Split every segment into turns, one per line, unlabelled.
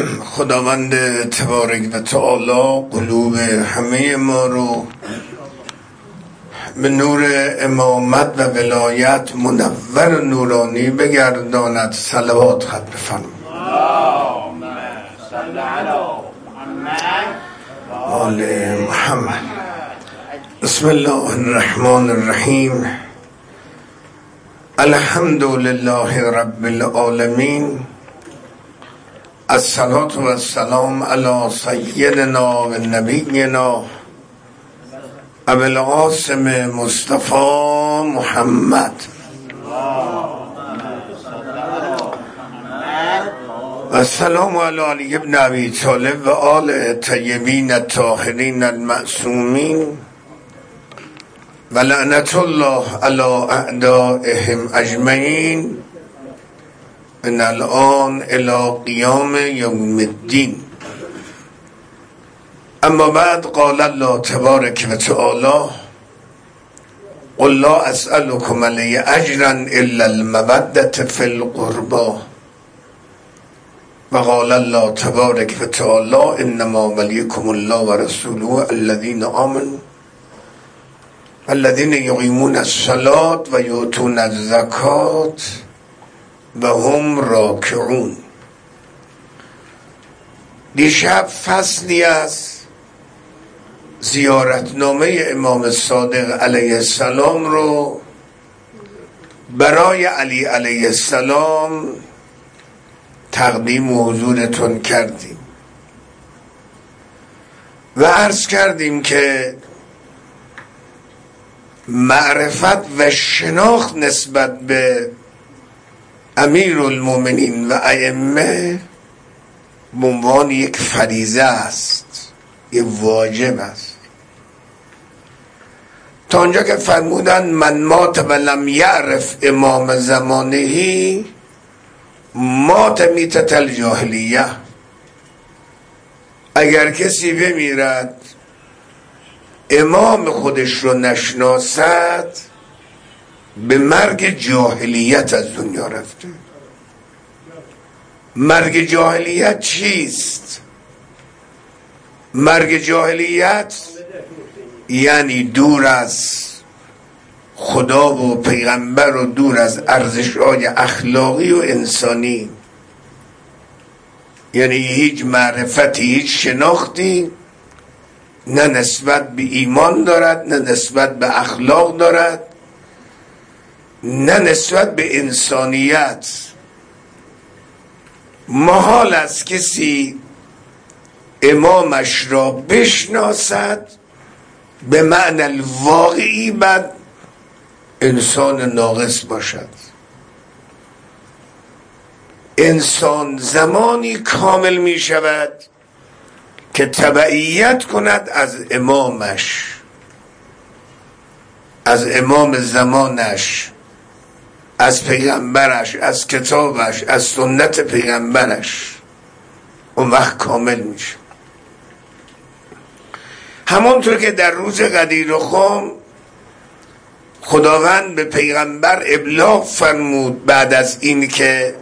خداوند تبارک و تعالی قلوب همه ما رو به نور امامت و ولایت منور و نورانی بگرداند. صلوات خط بفرمایید. آل محمد. بسم الله الرحمن الرحیم. الحمد لله رب العالمین. الصلاة و السلام علی سیدنا و نبینا ابو القاسم مصطفی محمد و السلام علی علی ابن ابی طالب و آل طیبین الطاهرین المعصومین و لعنت الله علی اعدائهم اجمعین من الان الى قیام یوم الدین. اما بعد قال الله تبارک و تعالی قل لا اسألكم علیه اجرا الا المودة فی القربى و قال الله تبارک و تعالی انما ولیکم الله و رسوله الذین آمنوا الذین یقیمون الصلاة و یؤتون الزکاة و هم راکعون. دیشب فصلی از زیارتنامه امام صادق علیه السلام رو برای علی علیه السلام تقدیم حضورتون کردیم و عرض کردیم که معرفت و شناخت نسبت به امیر المؤمنین و ائمه به عنوان یک فریضه است، یک واجب است. تا آنجا که فرمودن من مات و لم یعرف امام زمانه مات میتة الجاهلیه. اگر کسی بمیرد امام خودش رو نشناسد به مرگ جاهلیت از دنیا رفته. مرگ جاهلیت چیست؟ مرگ جاهلیت یعنی دور از خدا و پیغمبر و دور از ارزش‌های اخلاقی و انسانی، یعنی هیچ معرفتی، هیچ شناختی نه نسبت به ایمان دارد، نه نسبت به اخلاق دارد، نه نسبت به انسانیت. محال است کسی امامش را بشناسد به معنی الواقعی بعد انسان ناقص باشد. انسان زمانی کامل می شود که تبعیت کند از امامش، از امام زمانش، از پیغمبرش، از کتابش، از سنت پیغمبرش. اون وقت کامل میشه. همانطور که در روز غدیر خم خداوند به پیغمبر ابلاغ فرمود بعد از این که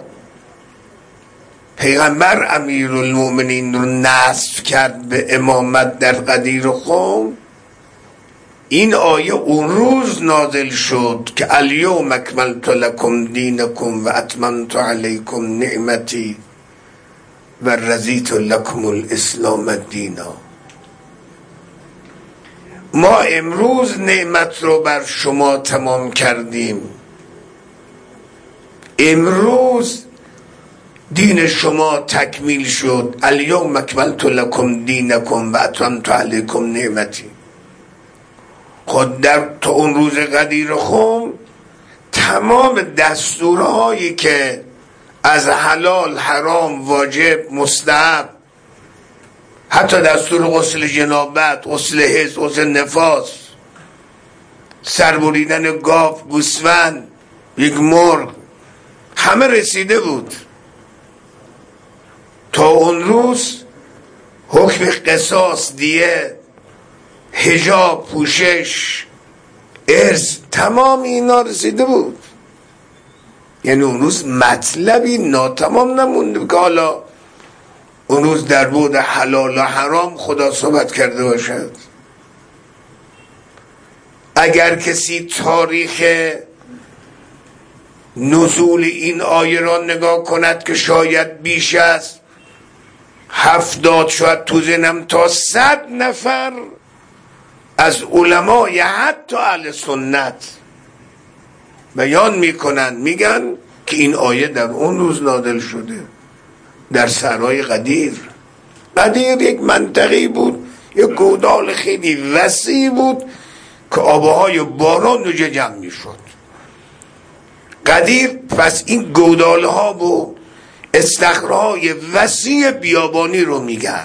پیغمبر امیرالمؤمنین رو نصب کرد به امامت در غدیر خم، این آیه اون روز نازل شد که الیوم اکملت لکم دینکم و اتممت علیکم نعمتی و رضیت لکم الاسلام دینا. ما امروز نعمت رو بر شما تمام کردیم. امروز دین شما تکمیل شد. الیوم اکملت لکم دینکم و اتممت علیکم نعمتی. خود در تا اون روز غدیر خم تمام دستورهایی که از حلال، حرام، واجب، مستحب، حتی دستور غسل جنابت، غسل حیض، غسل نفاس، سربریدن گاو، گوسفند، یک مرغ، همه رسیده بود. تا اون روز حکم قصاص، دیه، حجاب، پوشش، ارث، تمام اینا رسیده بود. یعنی اون روز مطلبی ناتمام نمونده که حالا اون روز در بود حلال و حرام خدا صحبت کرده باشد. اگر کسی تاریخ نزول این آیه را نگاه کند که شاید بیش از 70 شاید تو ذهنم تا 100 نفر از علمای حتی اهل سنت بیان میکنن، میگن که این آیه در اون روز نازل شده در صحرای قدیر. قدیر یک منطقه بود، یک گودال خیلی وسیع بود که آبهای باران اونجا جمع میشد. قدیر پس این گودال ها و استخرهای وسیع بیابانی رو میگن.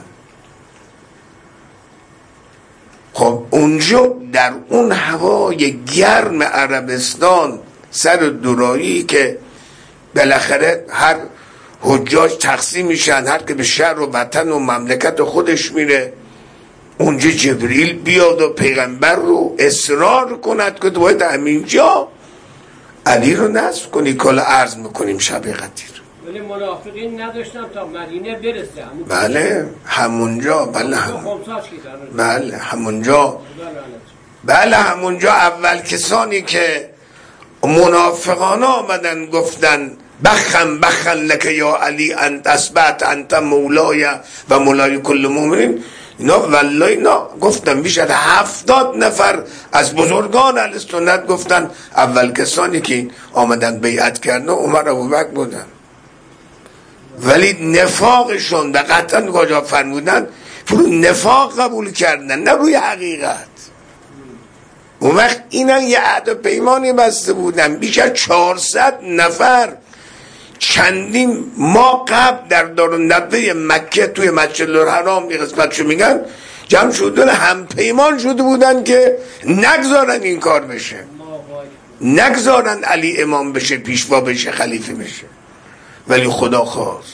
خب اونجا در اون هوای گرم عربستان سر دورایی که بالاخره هر حجاج تقسیم میشن، هر که به شهر و وطن و مملکت خودش میره، اونجا جبریل بیاد و پیغمبر رو اصرار کند که باید همینجا علی رو نصب کنی. کلا عرض میکنیم شب قدیر.
ولی منافقین نداشتن تا مدینه برسه.
بله همونجا، بله همونجا، بله همونجا اول کسانی که منافقان آمدن گفتن بخن لک یا علی انت اثبت انت مولای و مولای کل مؤمنین، اینا والله اینا گفتن بیش از 70 نفر از بزرگان اهل سنت گفتن اول کسانی که آمدن بیعت کردن عمر ابوبکر بودن. ولی نفاقشون و قطعا کجا فرمودن فرو نفاق قبول کردن، نه روی حقیقت. اون وقت اینا یه عهد و پیمانی بسته بودن، بیش از 400 نفر چندین ماه قبل در دارالندوه مکه توی مسجد الحرام یه قسمتشو میگن جمع شدن، هم پیمان شده بودن که نگذارن این کار بشه، نگذارن علی امام بشه، پیشوا بشه، خلیفه بشه. ولی خدا خواست.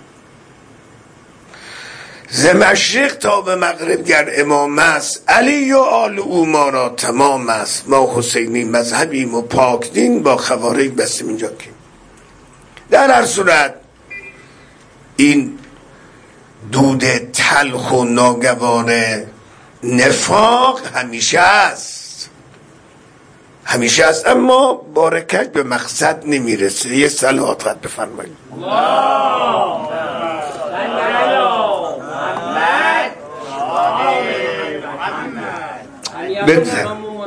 ز مشرق تا به مغرب گر امام است، علی و آل او ما را تمام است. ما حسینی مذهبیم و پاک دین، با خوارج بستیم اینجا کیم. در هر صورت این دود تلخ و ناگوار نفاق همیشه است، همیشه است، اما بارکش به مقصد نمیرسه. یه صلوات قد بفرمایید. بگذار.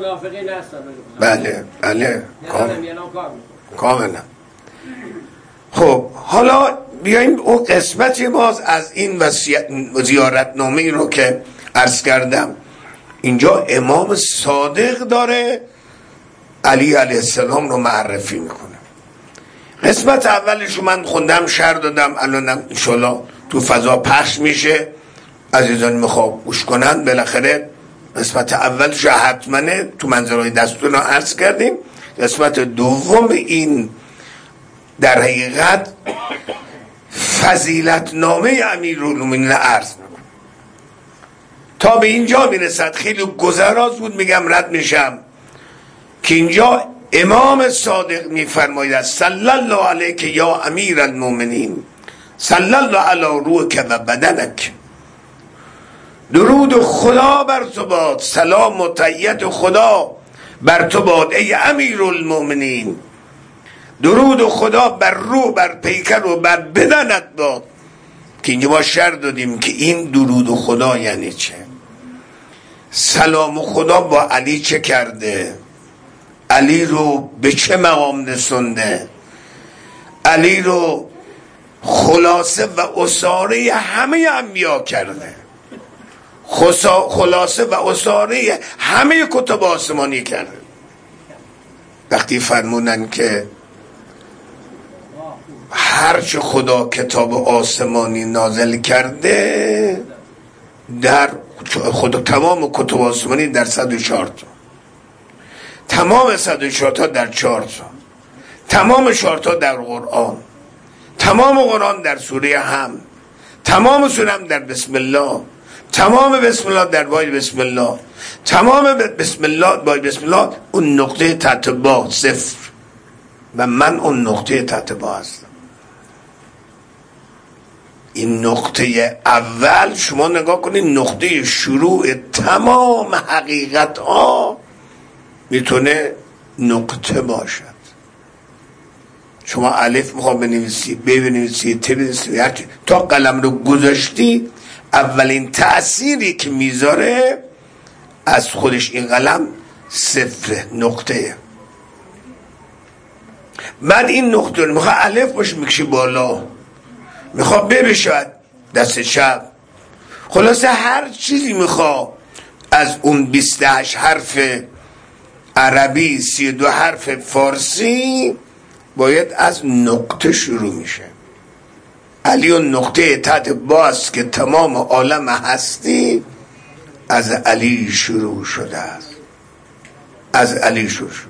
بله بله کاملا. خب حالا بیاییم اون قسمتی باز از این زیارتنامه رو که عرض کردم. اینجا امام صادق داره علی علیه السلام رو معرفی میکنه. قسمت اولش رو من خوندم، شرح دادم، الانم انشالله تو فضا پخش میشه، عزیزان میخواب گوش کنن. بالاخره قسمت اولش حتمنه تو منظرهای دستور رو عرض کردیم. قسمت دوم این در حقیقت فضیلت نامه امیرالمومنین عرض میکنم. تا به اینجا میرسد خیلی گذراز بود، میگم رد میشم که اینجا امام صادق میفرماید صلی الله علیک یا امیر المؤمنین، صلی الله علی روحک و بدنک، درود خدا بر تو باد، سلام و تحیت خدا بر تو باد ای امیر المؤمنین، درود خدا بر روح، بر پیکر و بر بدنت باد. که اینجا ما شرح دادیم که این درود خدا یعنی چه، سلام خدا با علی چه کرده، علی رو به چه مقام رسونده، علی رو خلاصه و اساره همه انبیا کرده، خلاصه و اساره همه کتب آسمانی کرده. وقتی فرمونن که هرچه خدا کتاب آسمانی نازل کرده در خدا، تمام کتب آسمانی در 104 تا، تمام 104 تا در 4 تا، تمام 4 تا در قرآن، تمام قرآن در سوره حمد، تمام سوره حمد در بسم الله، تمام بسم الله در وای بسم الله، تمام بسم الله وای بسم الله اون نقطه تحت با صفر و من اون نقطه تحت با هستم. این نقطه اول شما نگاه کنید، نقطه شروع تمام حقیقت ها میتونه نقطه باشد. شما الف میخواه بنویسی، ب بنویسی، ت بنویسی، تا قلم رو گذاشتی اولین تأثیری که میذاره از خودش این قلم صفر، نقطه. بعد این نقطه رو میخواه الف باش میکشی بالا، میخواه ب بشود دست چپ، خلاصه هر چیزی میخواه از اون 28 حرف عربی 32 حرف فارسی باید از نقطه شروع میشه. علی اون نقطه تحت باز که تمام عالم هستی از علی شروع شده است، از علی شروع شده.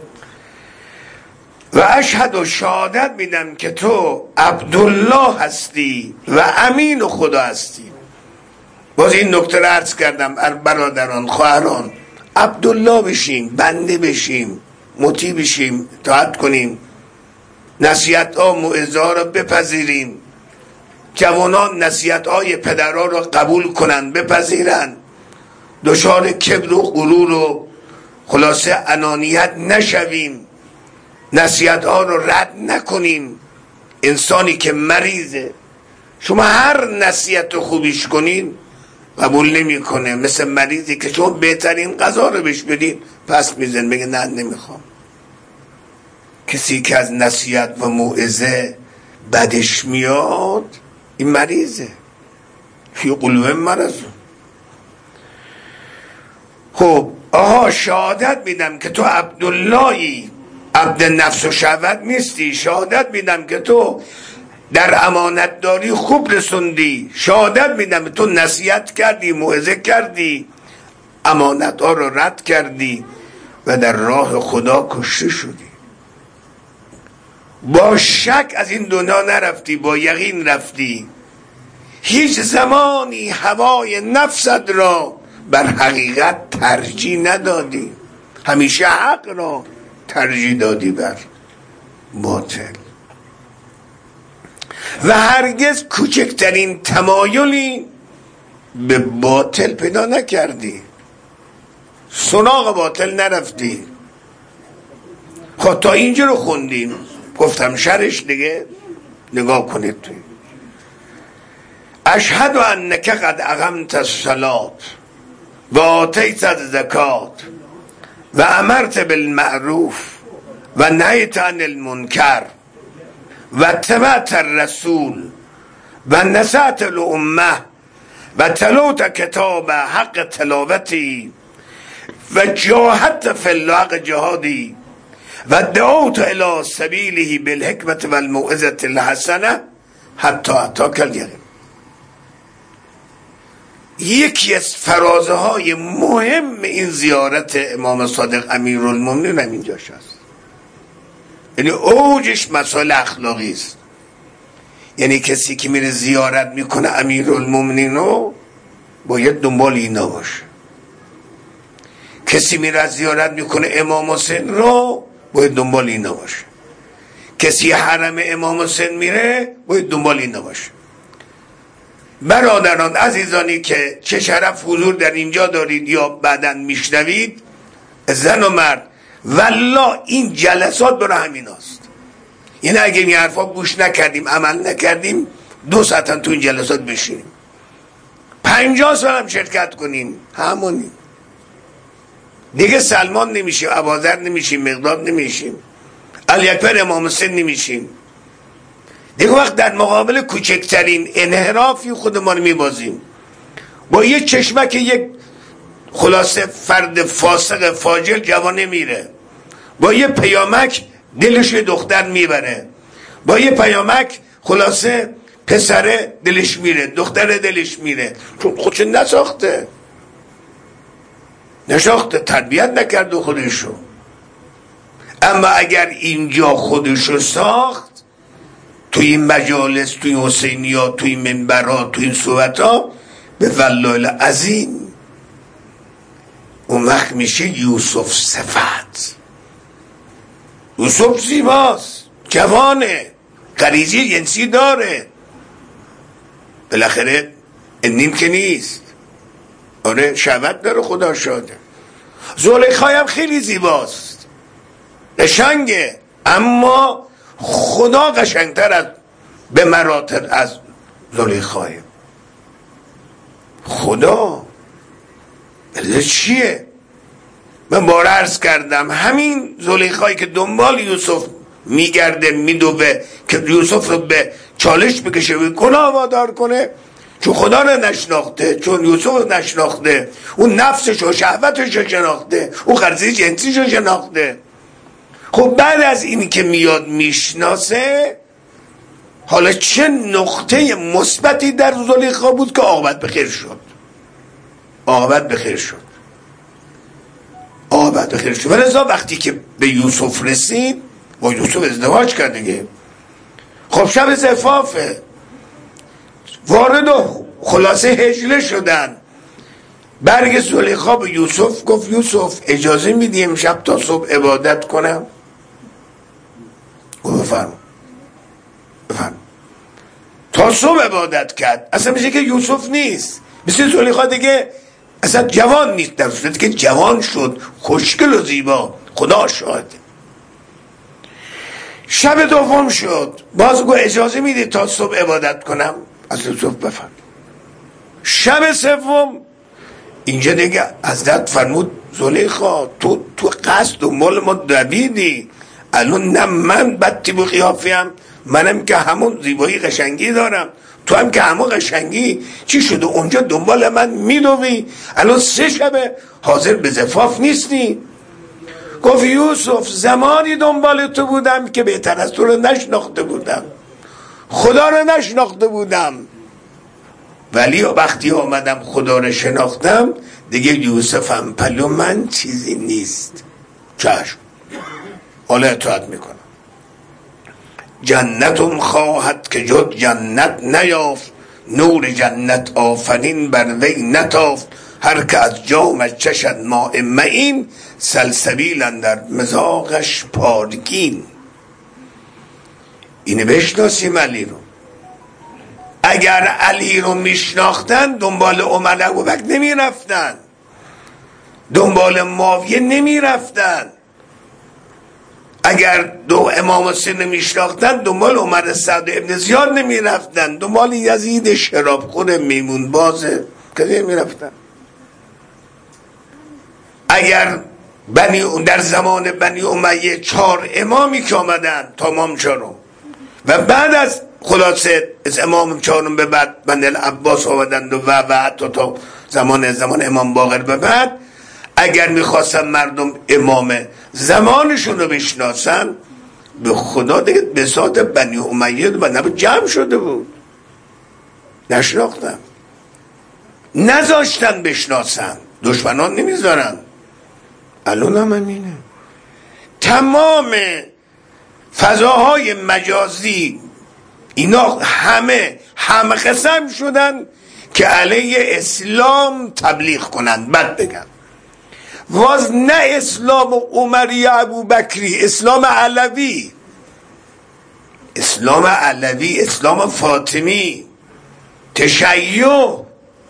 و اشهد و شهادت میدم که تو عبدالله هستی و امین خدا هستی. باز این نکته رو عرض کردم برادران خواهران، عبدالله بشیم، بنده بشیم، مطیع بشیم، اطاعت کنیم، نصیحت ها موعظه ها رو بپذیریم، جوانان نصیحت های پدرها رو قبول کنن بپذیرن، دچار کبر و غرور و خلاصه انانیت نشویم، نصیحت ها رو رد نکنیم. انسانی که مریضه شما هر نصیحت رو خوبیش کنین قبول نمیکنه، مثل مریضی که شما بهترین غذا رو بهش بدین پس میزن، بگه نه نمیخوام. کسی که از نصیحت و موعظه بدش میاد این مریضه، فی قلوب مرض. خب آها شهادت میدم که تو عبداللهی، عبد نفس و شهوت نیستی. شهادت میدم که تو در امانت داری خوب رسوندی. شهادت میدم تو نصیحت کردی، موعظه کردی، امانت ها رو رد کردی و در راه خدا کشته شدی. با شک از این دنیا نرفتی، با یقین رفتی. هیچ زمانی هوای نفست را بر حقیقت ترجیح ندادی، همیشه حق را ترجیح دادی بر باطل و هرگز کوچکترین تمایلی به باطل پیدا نکردی، سراغ باطل نرفتی. خب تا اینجا رو خوندیم، گفتم شرش دیگه نگاه کنید توی اشهد انک قد اقمت الصلاة و آتیت الزکات و امرت بالمعروف و نهیت عن المنکر و اتبعت الرسول و نصحت الامه و تلوت کتاب حق تلاوتی و جاهدت فی الله حق جهادی و دعوت الى سبیله بالحکمت و الموعظة الحسنه حتی اتاک الیقین. یکی از فرازه های مهم این زیارت امام صادق امیرالمومنین هم اینجاش هست، یعنی اوجش مسائل اخلاقی است. یعنی کسی که میره زیارت میکنه امیرالمومنین رو باید دنبال اینا باشه، کسی میره زیارت میکنه امام حسین رو باید دنبال اینا باشه، کسی حرم امام حسین میره باید دنبال اینا باشه. برادران عزیزانی که چه شرف حضور در اینجا دارید یا بعداً میشنوید، زن و مرد، والله این جلسات برای همین هست. یعنی اگه این حرفا گوش نکردیم، عمل نکردیم، 2 ساعت تو این جلسات بشینیم، 50 سال هم شرکت کنیم، همونی دیگه سلمان نمیشیم، ابوذر نمیشیم، مقداد نمیشیم، علی اکبر امام حسین نمیشیم دیگه. وقت در مقابل کوچکترین انحرافی خودمان میبازیم. با یه چشمک یک خلاصه فرد فاسق فاجر جوانه میره، با یه پیامک دلش دختر میبره، با یه پیامک خلاصه پسره دلش میره، دختر دلش میره، چون خودش نشاخته، تربیت نکرده خودشو. اما اگر اینجا خودشو ساخت، توی این مجالس، توی حسینیات، توی منبرات، توی این صحبت‌ها، به والله العظیم اون وقت میشه یوسف صفت. یوسف زیباست، جوانه، غریزه جنسی داره، بالاخره نیم که نیست. آره شهوت داره، خدا شاده. زلیخا هم خیلی زیباست، قشنگه، اما خدا قشنگتر از به مراتب از زلیخا. خدا چیه؟ من بار عرض کردم همین زلیخایی که دنبال یوسف میگرده میدوه که یوسف رو به چالش بکشه و گناه وادار کنه، چون خدا رو نشناخته، چون یوسف رو نشناخته، اون نفسش و شهوتش رو شناخته، اون غریزه جنسیش رو شناخته. خب بعد از اینی که میاد میشناسه، حالا چه نقطه مثبتی در زلیخا بود که عاقبت بخیر شد. عاقبت بخیر شد. عاقبت بخیر شد. ولذا وقتی که به یوسف رسید، با یوسف ازدواج کرد دیگه. خب شب زفافه، وارد و خلاصه هجله شدن. برگ زلیخا به یوسف گفت یوسف اجازه میدی امشب تا صبح عبادت کنم؟ گفت بفرما. تا صبح عبادت کرد. اصلا میشه که یوسف نیست، مثل زلیخا دیگه اصلا جوان نیست، در صورتی که جوان شد، خوشگل و زیبا، خدا شاهد. شب دوم شد، باز گفت اجازه میدی تا صبح عبادت کنم؟ از یوسف بفرم. شب سوم اینجا دیگه حضرت فرمود زلیخا تو قصد و مال ما دویدی، الان نه من بدتی به قیافیم، منم که همون زیبایی قشنگی دارم، تو هم که همون قشنگی، چی شده اونجا دنبال من میدوی؟ الان 3 شبه حاضر به زفاف نیستی؟ گفت یوسف زمانی دنبال تو بودم که بهتر از تو رو نشناخته بودم، خدا رو نشناخته بودم، ولی وقتی آمدم خدا رو شناختم دیگه یوسفم پلو من چیزی نیست. چشم، حالا اطاعت میکنم. جنتم خواهد که جد جنت نیافت، نور جنت آفرین بر وی نتافت، هر که از جامش چشد ماء معین، سلسبیل اندر مذاقش پارگین. اینه بشناسیم علی رو. اگر علی رو میشناختن دنبال عمر ابوبکر نمی رفتن، دنبال معاویه نمی رفتن. اگر دو امام حسین میشناختن دنبال عمر سعد ابن زیاد نمی رفتن، دنبال یزید شرابخور میمون بازه که نمی رفتن. اگر در زمان بنی امیه 4 امامی که آمدن تا امام 4، و بعد از خلاصه از امام 4 به بعد بنی العباس آمدند و حتی تا زمان امام باقر به بعد، اگر میخواستن مردم امام زمانشون رو بشناسن، به خدا دیگه بساط بنی امیه و نبود جمع شده بود، نشناختن، نذاشتن بشناسن، دشمنان نمیذارن. الان هم همینه. تمام فضاهای مجازی اینا همه قسم شدن که علیه اسلام تبلیغ کنند، بد بگن. واز نه اسلام عمری ابوبکری، اسلام علوی، اسلام علوی، اسلام فاطمی، تشیع،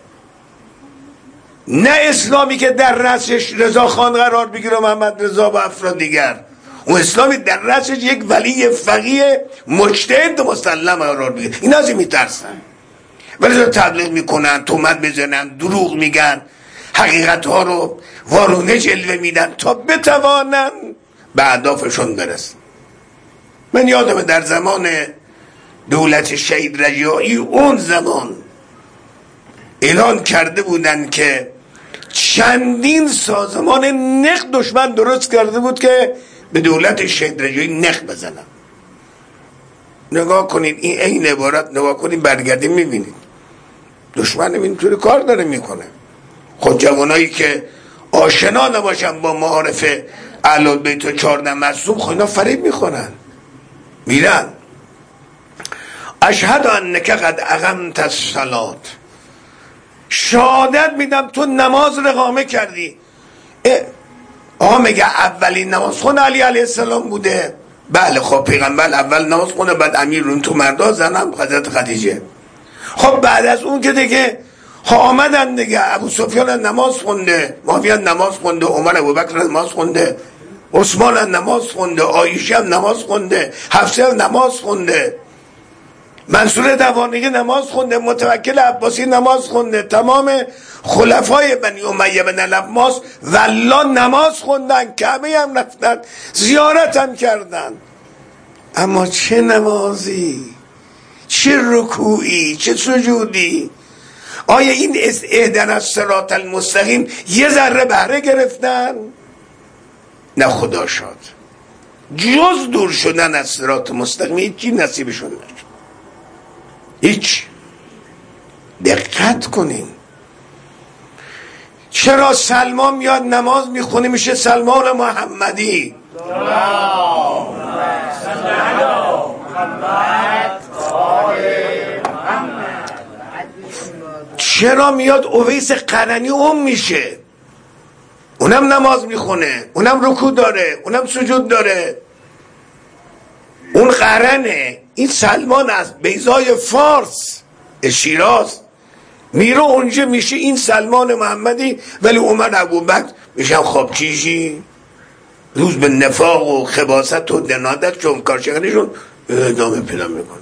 نه اسلامی که در رأسش رضا خان قرار بگیره و محمد رضا و افراد دیگر. اون اسلامی در رأسش یک ولی فقیه مجتهد مسلم قرار بگیره. اینا از این میترسن، ولی تبلیغ میکنن، تهمت بزنن، دروغ میگن، حقیقت ها رو وارونه جلوه میدن تا بتوانن به اهدافشون برسن. من یادمه در زمان دولت شهید رجایی، اون زمان اعلان کرده بودن که چندین سازمان نق دشمن درست کرده بود که به دولت شهید رجایی نق بزنن. نگاه کنید این عبارت، نگاه کنید برگردیم میبینید دشمن اینطوری کار داره میکنه. خود جوانایی که آشنا نباشن با معارف اهل بیت و 14 معصوم، خب اینا فریب میخورن، میرن اشهد انک قد اقمت الصلاة، شهادت میدم تو نماز اقامه کردی. آقا میگه اولین نماز خون علی علیه السلام بوده؟ بله، خب پیغمبر اول نماز خونه، بعد امیرون تو مردا، زنم حضرت خدیجه. خب بعد از اون که دیگه آمدن دیگه، ابو سفیان نماز خونده، معاویه نماز خونده، عمر ابوبکر نماز خونده، عثمان نماز خونده، عایشه نماز خونده، حفصه نماز خونده، منصور دوانیه نماز خونده، متوکل عباسی نماز خونده، تمام خلفای بنی امیه بن العباس والله نماز خوندن، کعبه هم رفتن، زیارت هم کردن. اما چه نمازی، چه رکوعی، چه سجودی. آیا این اهدنا الصراط المستقیم یه ذره بهره گرفتن؟ نه خدا شاد، جز دور شدن از صراط مستقیم هیچی نصیبشون نشد. هیچ. دقت کنین، چرا سلمان میاد نماز میخونه میشه سلمان محمدی؟ چرا میاد اویس قرنی میشه؟ اونم نماز میخونه، اونم رکوع داره، اونم سجود داره. اون قرنه. این سلمان از بیضای فارس شیراز میره اونجا میشه این سلمان محمدی، ولی عمر ابوبکر میشن خوابچیشی، روز به نفاق و خباثت و دنادت چون کارشگریشون ادامه پیدا میکنه.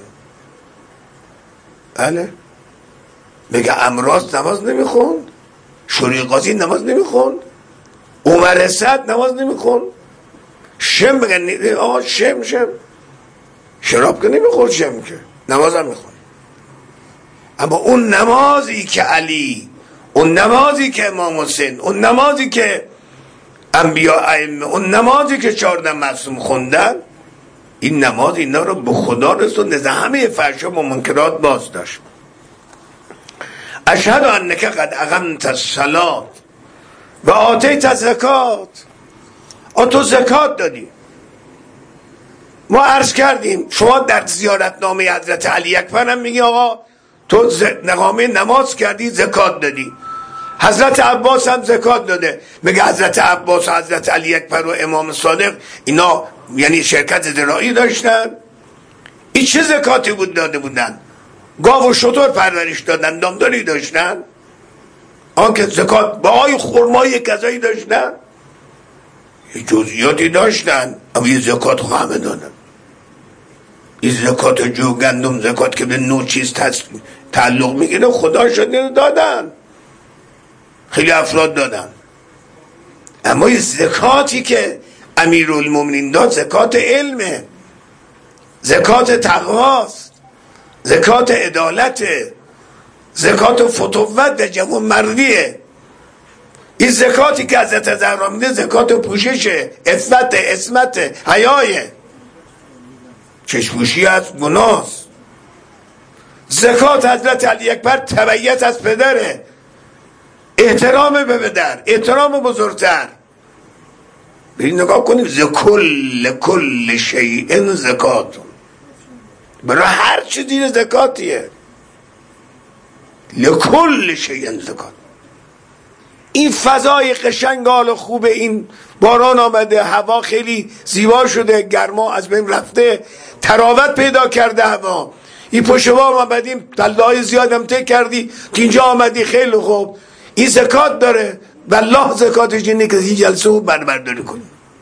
بله میگه امراض نماز نمیخوند، شوریقاضی نماز نمیخوند، عمر سعد نماز نمیخوند، شم بگن آقا شم شراب که نمیخورد، شم که نماز هم میخوند. اما اون نمازی که علی، اون نمازی که امام حسین، اون نمازی که انبیاء ائمه، اون نمازی که 14 معصوم خوندن، این نماز اینا رو به خدا رسوند، از همه فحشا و منکرات باز داشت. اشهد انک قد اقمت الصلاة و آتیت الزکات. تو زکات دادی. ما عرض کردیم شما در زیارتنامه حضرت علی اکبر هم میگی آقا تو نقامه نماز کردی، زکات دادی. حضرت عباس هم زکات داده. میگه حضرت عباس و حضرت علی اکبر و امام صادق اینا یعنی شرکت زراعی داشتن. این چه زکاتی بود داده بودن؟ گاو و شتر پرورش دادن، دامداری داشتن؟ آنکه زکات باهای خرمای کذایی داشتن؟ یه جزئیاتی داشتن، اما یه زکات همه دادن. این زکات جو گندم، زکات که به نوع چیز تعلق میگیره خدا شده دادن، خیلی افراد دادن. اما این زکاتی که امیرالمومنین داد زکات علمه، زکات تقواست، زکات عدالته، زکات فتوت و جوان مردیه. این زکاتی که حضرت زهرا میده زکات پوششه، عفت، عصمت، حیایه، چشمپوشی از گناست. زکات حضرت علی اکبر تبعیت از پدره، احترام به پدر، احترام بزرگتر. برید نگاه کنید، کل شیء زکات، برای هر چیزی زکاتیه. لکل شیء زکات. این فضای قشنگ حال خوبه، این باران آمده، هوا خیلی زیبا شده، گرما از بین رفته، تراوت پیدا کرده هوا. این پشت بام آمدیم، تله‌های زیادم ته کردی که اینجا آمدی، خیلی خوب. این زکات داره، والله زکاتش اینه که این جلسه رو برداری کنی.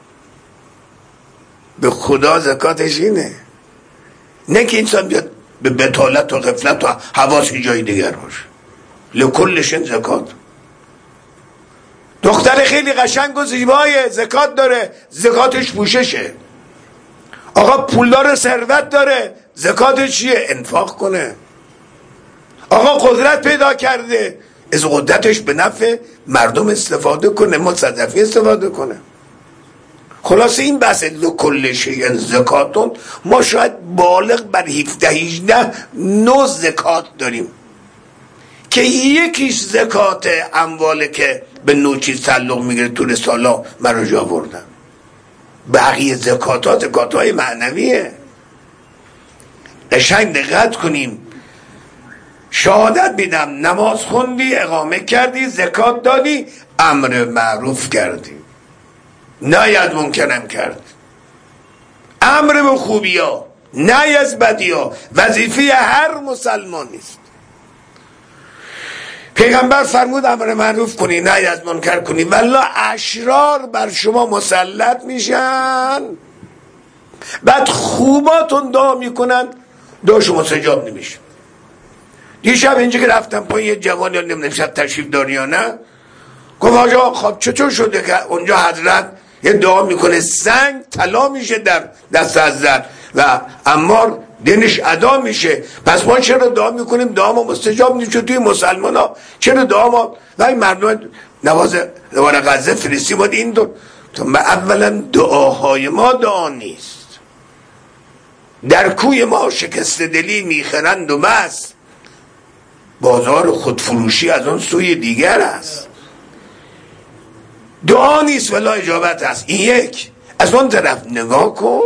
به خدا زکاتش اینه، نه که انسان بیاد به بطالت و غفلت و حواس جای دیگر باشه. لکلشن زکات. دختر خیلی قشنگ و زیبای، زکات داره، زکاتش پوششه. آقا پولدار ثروت داره، زکاتش چیه؟ انفاق کنه. آقا قدرت پیدا کرده، از قدرتش به نفع مردم استفاده کنه، مستضعفین استفاده کنه. خلاصه این بحث لکل شیء زکاتون، ما شاید بالغ بر 17-18 نوع زکات داریم که یکیش زکات امواله که به نوع چیز تعلق میگیره، تو رساله مراجع آوردن. بقیه زکات های معنویه. قشنگ دقت کنیم. شهادت میدم، نماز خوندی، اقامه کردی، زکات دادی، امر معروف کردی، نهی از منکرم کرد، امر به خوبی ها، نهی از بدی ها، وظیفه هر مسلمان نیست. پیغمبر فرمود امر معروف کنی نهی از منکر کنی، والله اشرار بر شما مسلط میشن، بعد خوباتون دعا میکنن، دعا شما مستجاب نمیشه. دیشب اینجا که رفتم پایین یه جوان یا نمیدونم شب تشریف داری یا نه، گفت آجا خب چطور شده که اونجا حضرت یه دعا میکنه سنگ طلا میشه در دست حضرت و عمار دینش ادا میشه، پس ما چرا دعا میکنیم دعا ما مستجاب نیست؟ توی مسلمان ها چرا دعا ما و این مردم نواز دوار غزه فلسطین بود این دو اولا دعاهای ما دعا نیست، در کوی ما شکست دلی میخرند و مست، بازار خودفروشی از اون سوی دیگر است. دعا نیست ولی اجابت است. این یک. از اون طرف نگاه کن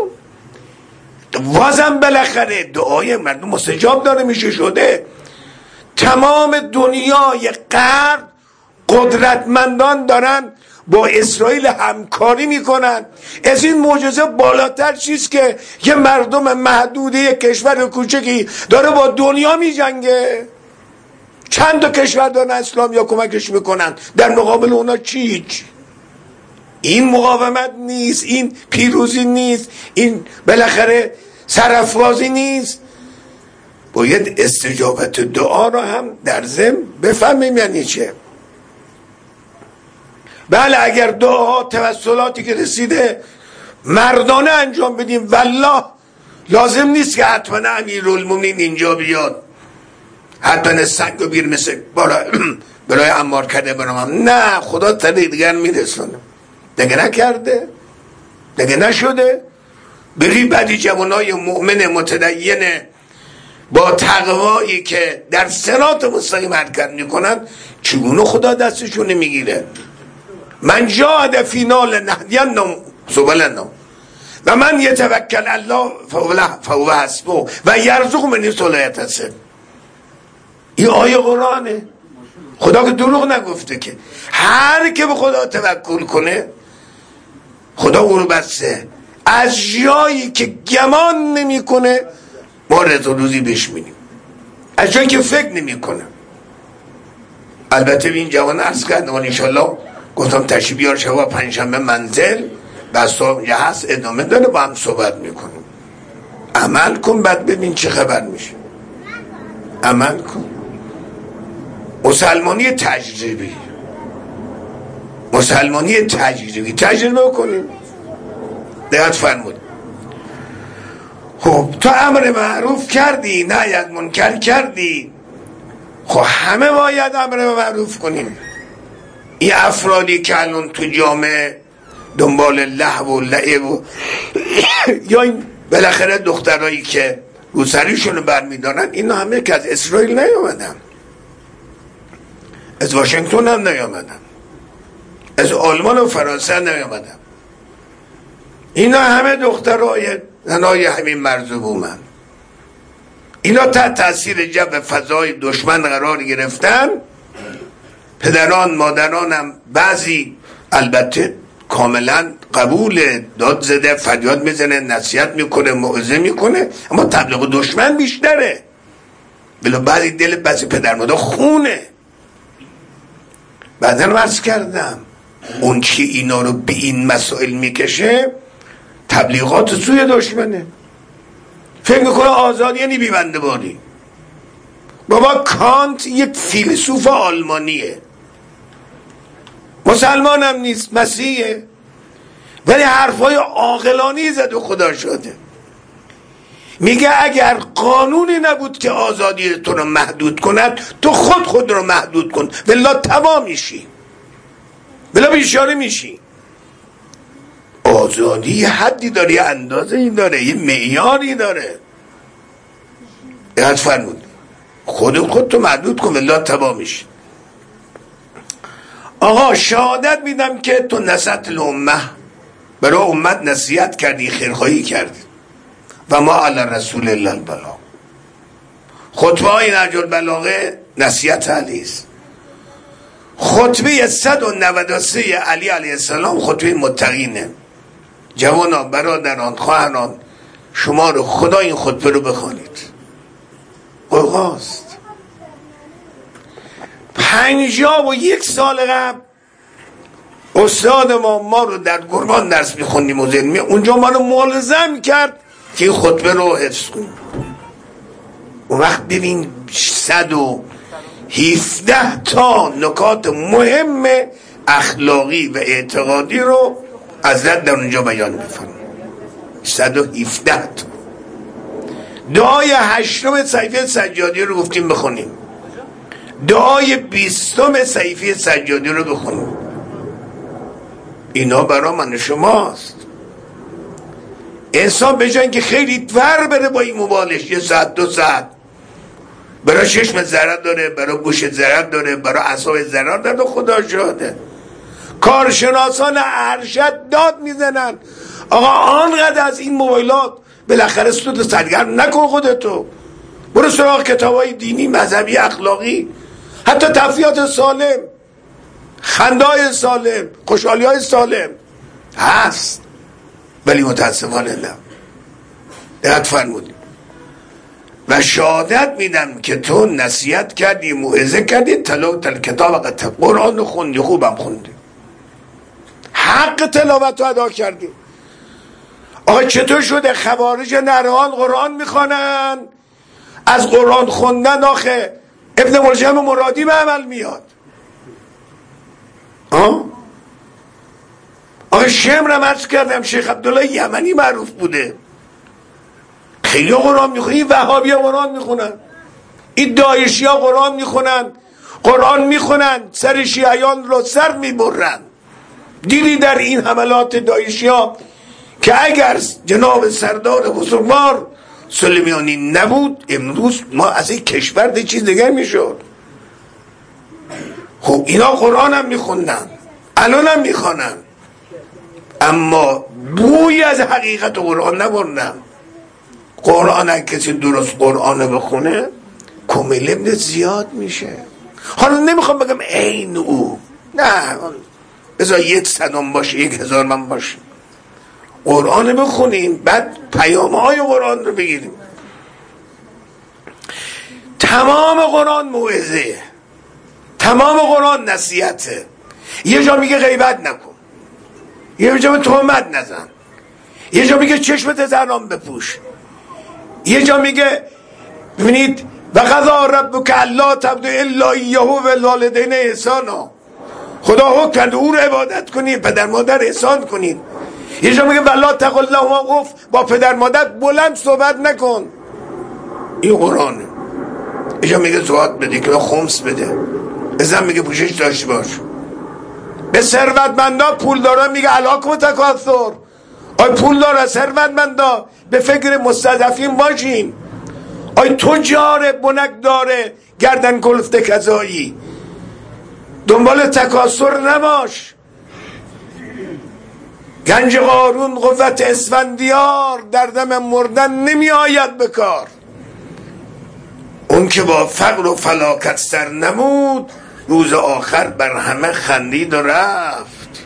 وازم بالاخره دعای مردم مستجاب داره میشه شده. تمام دنیای غرب قدرتمندان دارن با اسرائیل همکاری میکنن. از این معجزه بالاتر چیست که یه مردم محدوده یک کشور کوچکی داره با دنیا میجنگه؟ چند تا کشور دارن اسلام یا کمکش میکنن، در مقابل اونا چیچ. این مقاومت نیست، این پیروزی نیست، این بالاخره سرافرازی نیست. باید استجابت دعا رو هم در ضمن بفهمیم یعنی چه. بله اگر دعاها توسلاتی که رسیده مردانه انجام بدیم والله لازم نیست که حتما امیرالمومنین اینجا بیاد، حتما سنگ و بیر مثل برای عمار کرده برام، نه خدا طریق دیگر میرسونه. دیگه نکرده، دیگه نشده. بری بعدی جوانای مؤمن متدین با تقوایی که در صراط مستقیم حرکت میکنن چگونه خدا دستشون میگیره؟ من جاهد فی نال نهدینهم سبلنا و من یتوکل الله فهو حسبه و یرزق من حیث لا یحتسب. این آیه قرآنه. خدا که دروغ نگفته که هر که به خدا توکل کنه خدا او رو بسته. از جایی که گمان نمی کنه ما رزق روزی بهش میدیم، از جایی که فکر نمی کنه. البته به این جوان عرض کردم انشالله گفتم تشریف بیار شبا پنجشنبه منزل بس یه هست ادامه داره با هم صحبت میکنیم. عمل کن بعد ببین چه خبر میشه. عمل کن. مسلمانی تجربی، مسلمانی تجربی، تجربه کنیم. دقت فرمود. خب تو امر معروف کردی نهی از منکر کردی، خب همه باید امر معروف کنیم. این افرادی که الان تو جامعه دنبال لهو و لعب و یا این بالاخره دخترایی که روسریشونو برمیدارن، اینا همه که از اسرائیل نیامدن، از واشنگتن هم نیامدن، از آلمان و فرانسه نیامدن. اینا همه دخترای زنای همین مرزبومن. اینا تحت تاثیر جو فضای دشمن قرار گرفتن. پدران مادران هم بعضی البته کاملا قبول داد زده، فریاد میزنه، نصیحت میکنه، موعظه میکنه، اما تبلیغ دشمن بیشتره. بلا بعضی دل بعضی پدر مادر خونه. بعدن عرض کردم اون چی اینا رو به این مسائل میکشه تبلیغات سوی دشمنه. فکر میکنه آزادی یعنی بیبنده باری. بابا کانت یک فیلسوف آلمانیه، مسلمان هم نیست، مسیحه، ولی حرفای عاقلانه زد و خدا شده. میگه اگر قانونی نبود که آزادی تو رو محدود کند تو خود رو محدود کن، ولی تبا میشی، ولی بیچاره میشی. آزادی یه حدی داره، یه اندازه‌ای داره، یه معیاری داره. یاد فرمود خود تو محدود کن ولی تبا میشی. آقا شهادت میدم که تو نصحت الامه، برای امت نصیحت کردی، خیرخواهی کردی. و ما علی رسول الله البلاغ. خطبه های نهج البلاغه نصیحت علی است. خطبه 193 علی علیه السلام خطبه متقینه. جوانان، برادران، خواهران، شما رو خدا این خطبه رو بخوانید. قرغاست. 51 سال قبل استاد ما رو در گرگان درس میخوندیم و زلمی، اونجا ما رو ملزم کرد که این خطبه رو حفظ کنیم. اون وقت ببین 117 تا نکات مهم اخلاقی و اعتقادی رو حضرت در اونجا بیان می‌فرمایند. 117 تا. دعای 8 صحیفه سجادی رو گفتیم بخونیم، دعای 20 صحیفه سجادی رو بخونیم. اینا برای من شماست. انسان به جای اینکه خیلی ور بره با این موبایلش 1 ساعت 2 ساعت، برای چشم ضرر داره، برای گوش ضرر داره، برای اعصاب ضرر داره. خدا شاهده کارشناسان ارشد داد میزنن آقا آنقدر از این موبایلات بالاخره تو سرگرم نکن، خودتو برو سراغ کتابای دینی، مذهبی، اخلاقی، حتی تفریحات سالم، خندای سالم، خوشحالی های سالم هست، ولی متاسفانه نه. دقت فرمودیم و شهادت میدم که تو نصیحت کردی، موعظه کردی، تلاوت کتاب قرآن رو خوندی، خوبم خوندی، حق تلاوت رو ادا کردی. آقا چطور شده خوارج نرهان قرآن میخوانن، از قرآن خوندن آخه ابن ملجم مرادی به عمل میاد؟ آقا شمرم عرض کردم شیخ عبدالله یمنی معروف بوده، خیلی قرآن میخونن، این وهابی ها قرآن میخونن، این داعشی ها قرآن میخونن، سر شیعیان رو سر میبرن. دیدی در این حملات داعشی ها که اگر جناب سردار بزرگوار سلیمانی نبود امروز ما از این کشور ده چیز دیگر میشد. خب اینا قرآن هم میخوندن، الان هم میخوانن، اما بوی از حقیقت قرآن نبردن. قرآن اگه کسی درست قرآن بخونه کمیل ابن زیاد میشه. حالا نمیخوام بگم عین او، نه، بذار 100 باشه، 1000 من باشه، قرآن بخونیم، بعد پیام‌های قرآن رو بگیریم. تمام قرآن موعظه، تمام قرآن نصیحته. یه جا میگه غیبت نکن، یه جا تهمت نزن، یه جا میگه چشمت زنان بپوش، یه جا میگه ببینید و قضا ربک الا تعبدوا الا ایاه و بالوالدین احسانا، خدا حکم کرده او رو عبادت کنید، پدر مادر احسان کنید. یه جا میگه ولا تقل لهما اف، با پدر مادر بلند صحبت نکن، این قرآنه. یه جا میگه زکات بده که خمس بده، ازم میگه پوشش داشته باش. به ثروتمندا پولدارا میگه الاکم تکاثر، آی پولدارا ثروتمندا به فکر مستضعفین باشین، آی تجار بنک داره گردن کلفت کذایی، دنبال تکاثر نباش. گنج قارون قوت اسفندیار در دم مردن نمی آید به کار. اون که با فقر و فلاکت سر نمود، روز آخر بر همه خندید و رفت.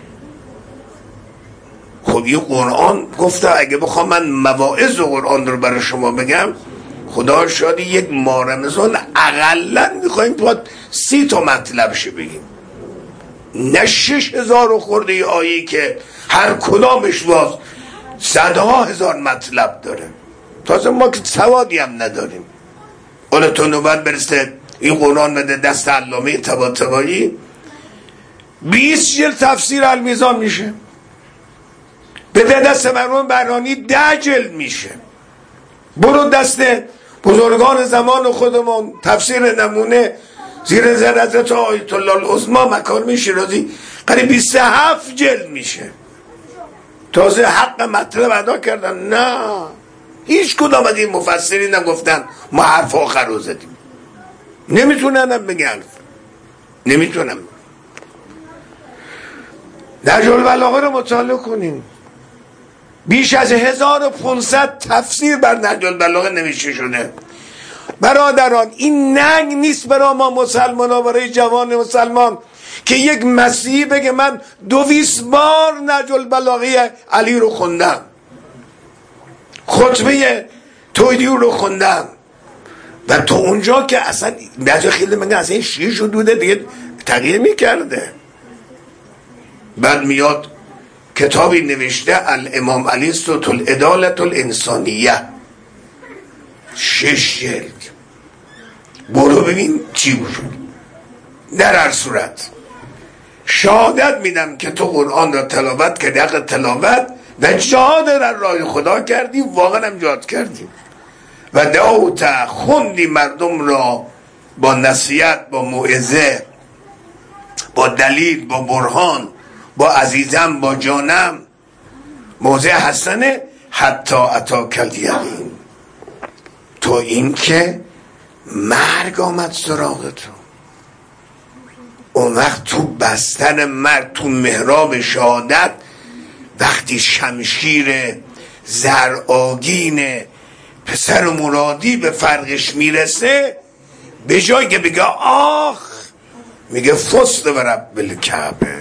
خب یه قرآن گفته اگه بخوام من مواعظ و قرآن رو برای شما بگم، خدا شادی یک ماه رمضان اقلن میخواییم تو 30 تا مطلبش بگیم، نه 6000 خورده آیه که هر کدامش باز صدها هزار مطلب داره. تازه ما که سوادی هم نداریم. حالا تو نوبت برسه این قرآن بده دست علامه طباطبایی، 20 جلد تفسیر المیزان میشه، بده دست مرحوم برانی 10 جلد میشه. برو دست بزرگان زمان خودمون تفسیر نمونه زیر زر حضرت آیت الله العظمی مکارم شیرازی قریب 27 جلد میشه. تازه حق مطلب ادا کردن؟ نه، هیچ کدام از این مفسرین نگفتن ما حرف آخر رو زدیم. نمیتونن بگن، نمیتونم. نهج البلاغه رو مطالعه کنیم، بیش از 1500 تفسیر بر نهج البلاغه نوشته شده. برادران این ننگ نیست برای ما مسلمان ها، برای جوان مسلمان که یک مسیحی بگه من 200 بار نهج البلاغه علی رو خوندم، خطبه توحیدی رو خوندم، و تو اونجا که اصلا بعضی خیلی میگن اصلا این شیر شدوده دیگه تغییر میکرده. بعد میاد کتابی نوشته الامام علیه العدالة الانسانیه، 6 جلد، برو ببین چی بود. در هر صورت شهادت میدم که تو قرآن را تلاوت کردی، حق تلاوت و جهاد در راه خدا کردی، واقعا هم جهاد کردی و دعوت خوندی مردم را با نصیحت، با موعظه، با دلیل، با برهان، با عزیزم، با جانم، موضع حسنه حتی اتاک الیقین، تو این که مرگ آمد سراغ تو. اون وقت تو بستر مرگ، تو محراب شهادت، وقتی شمشیر زرآگین پسر مرادی به فرقش میرسه، به جای که بگه آخ، میگه فزت و رب الکعبه،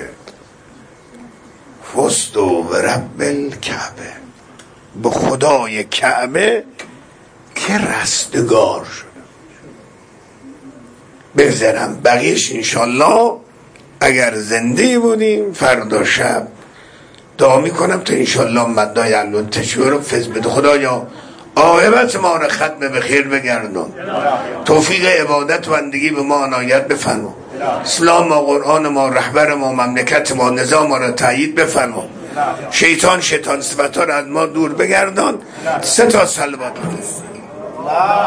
فزت و رب الکعبه، به خدای کعبه که رستگار شد. بگذارم بقیش انشالله اگر زنده بودیم فردا شب دعا میکنم تا انشالله مدای علون تشویر رو فز بده. خدایا عاقبت ما رو ختم به خیر بگردون، توفیق عبادت و بندگی به ما عنایت بفرما، اسلام ما، قرآن ما، رهبر ما، مملکت ما، نظام ما را تأیید بفرما، شیطان صفت ها را از ما دور بگردان. 3 تا صلوات